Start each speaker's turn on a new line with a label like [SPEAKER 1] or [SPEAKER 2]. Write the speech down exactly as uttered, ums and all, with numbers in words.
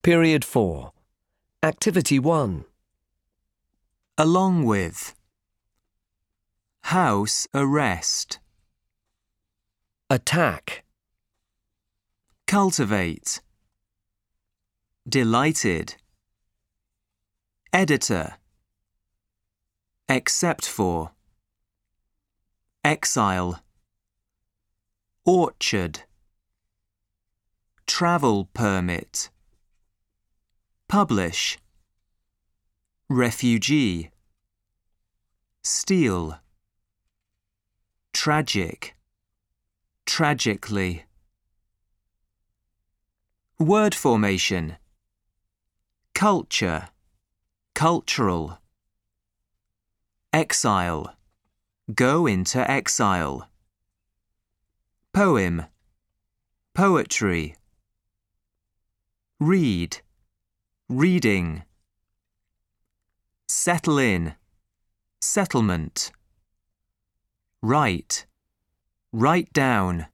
[SPEAKER 1] Period four. Activity one.
[SPEAKER 2] Along with. House arrest.
[SPEAKER 1] Attack.
[SPEAKER 2] Cultivate. Delighted. Editor. Except for. Exile. Orchard. Travel permit. Publish. Refugee. Steal. Tragic. Tragically. Word formation. Culture. Cultural. Exile. Go into exile. Poem. Poetry. Read. Reading. Settle in. Settlement. Write. Write down.